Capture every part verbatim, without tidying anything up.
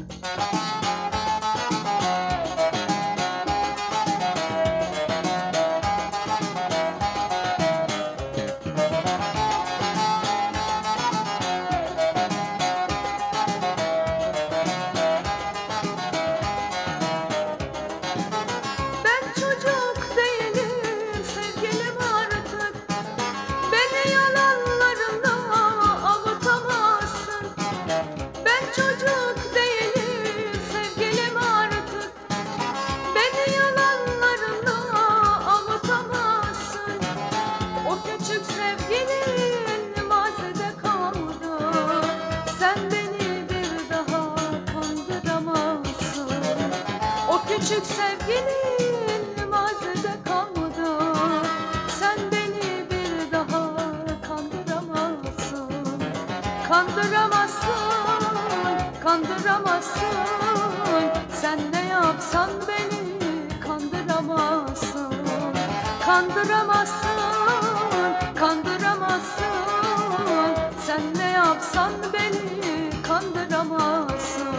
Küçük sevgilin mazide kaldı. Sen beni bir daha kandıramazsın. Kandıramazsın, kandıramazsın. Sen ne yapsan beni kandıramazsın. Kandıramazsın, kandıramazsın. Sen ne yapsan beni kandıramazsın.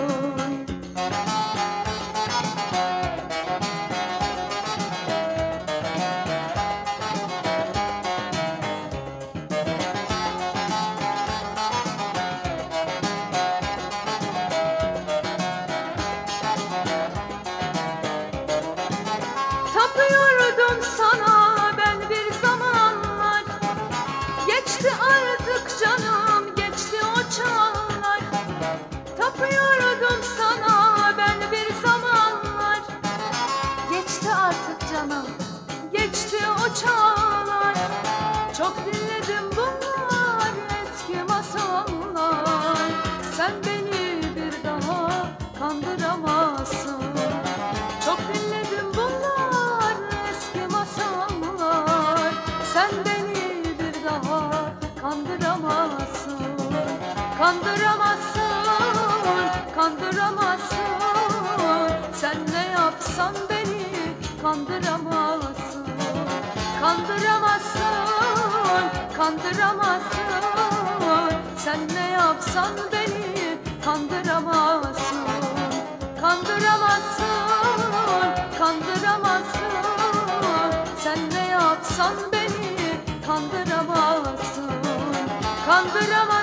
Tapıyordum sana ben bir zamanlar. Geçti artık canım, geçti o çağlar. Tapıyordum sana ben bir zamanlar. Geçti artık canım, geçti o çağlar. Çok dinledim bunlar eski masallar. Sen beni bir daha kandıramazsın. Çok dinledim bunlar eski masallar. Sen beni bir daha kandıramazsın. Kandıramazsın, kandıramazsın. Sen ne yapsan beni kandıramazsın. Kandıramazsın, kandıramazsın. Sen ne yapsan beni kandıramazsın. Kandıramazsın, kandıramazsın. Sen ne yapsan beni kandıramazsın. Kandıramazsın,